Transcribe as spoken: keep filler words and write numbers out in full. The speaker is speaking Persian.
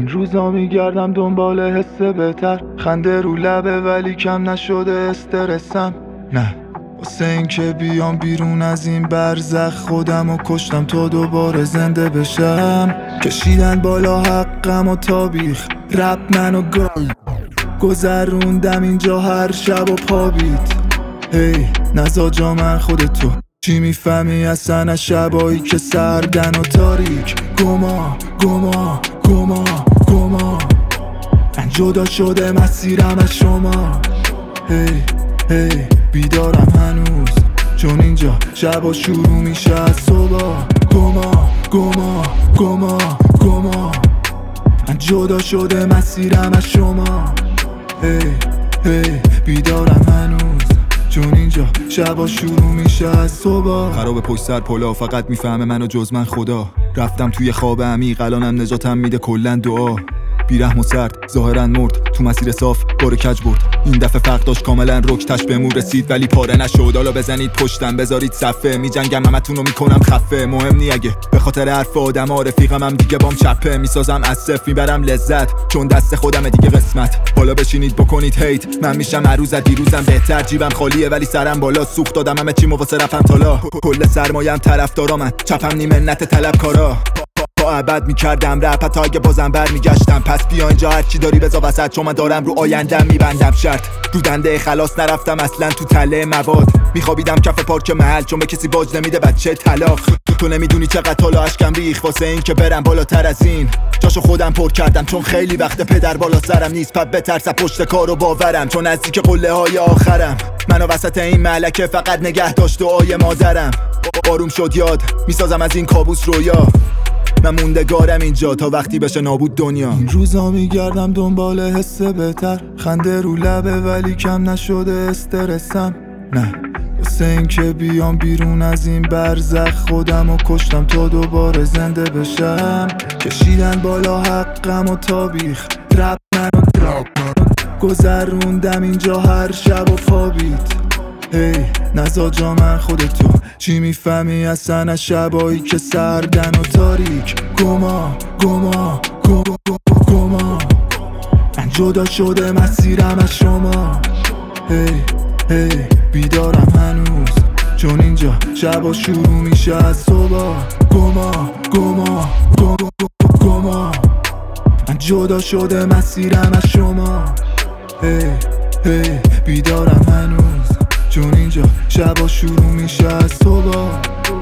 روزا میگردم دنبال حس بهتر، خنده رو لبه ولی کم نشده استرسم. نه واسه این که بیام بیرون از این برزخ خودم و کشتم تا دوباره زنده بشم. کشیدن بالا حقم و تابیخ رپ منو گال گذروندم اینجا هر شب و پابیت. هی نزا جا من خودتو چی میفهمی اصلا از شبایی که سردن و تاریک. گما گما گما گما من جدا شده مسیرم از شما. هی هی بیدارم هنوز چون اینجا شبا شروع میشه از صبح. گما گما گما گما من جدا شده مسیرم از شما. هی هی بیدارم هنوز چون اینجا شبا شروع میشه از صبح. خراب پشت سر پلا فقط میفهمه منو جز من خدا. رفتم توی خواب عمیق الانم نجاتم میده کلن دعا. بیرحم و سرد ظاهرا مرد تو مسیر صاف بار کج برد. این دفعه فرق داشت کاملا رکتش به مور رسید ولی پاره نشد. حالا بزنید پشتم بذارید صفه میجنگم همتونو میکنم خفه. مهم نی اگه به خاطر حرف آدما رفیقم هم دیگه بام چپه. میسازم از صفر میبرم لذت چون دست خودمه دیگه قسمت. حالا بشینید بکنید هیت من میشم عروض دیروزم بهتر. جیبم خالیه ولی سرم بالا سوخت دادم همه چیمو واسه رفتم تالا. کل سرمایم طرفدارامن چپم نی منت طلبکارا. با ابد میکردم رپ تا اگه بازم بر میگشتم. پس بیا اینجا هرچی داری بذار وسط چون من دارم رو آیندم میبندم شرط. رو دنده خلاص نرفتم اصلا تو تله مواد. میخوابیدم کف پارک محل چون به کسی باج نمیده بچه طلاق. تو نمیدونی چقدر طلا اشکم ریخ واسه این که برم بالاتر از این. جاشو خودم پر کردم چون خیلی وقت پدر بالا سرم نیست. پس بترسم پشت کارو باورم چون نزدیک قله های آخرم. منو وسط این ملکه فقط نگه داشت دعای مادرم. آروم شد یاد میسازم از این کابوس رویا. من موندگارم اینجا تا وقتی بشه نابود دنیا. این روزا میگردم دنبال حس بهتر، خنده رو لبه ولی کم نشده استرسم. نه واسه این که بیام بیرون از این برزخ خودم و کشتم تا دوباره زنده بشم. کشیدن بالا حقم و تابیخ رپ منو گذروندم اینجا هر شب و پابیت. هی نزا جا من خودتو چی میفهمی اصلا از شبایی که سردن و تاریک. گما گما گما گما من جدا شده مسیرم از شما. هی هی بیدارم هنوز چون اینجا شبا شروع میشه از صبح. گما گما گما گما من جدا شده مسیرم از شما. هی هی بیدارم هنوز چون اینجا شبا شروع میشه از صبح.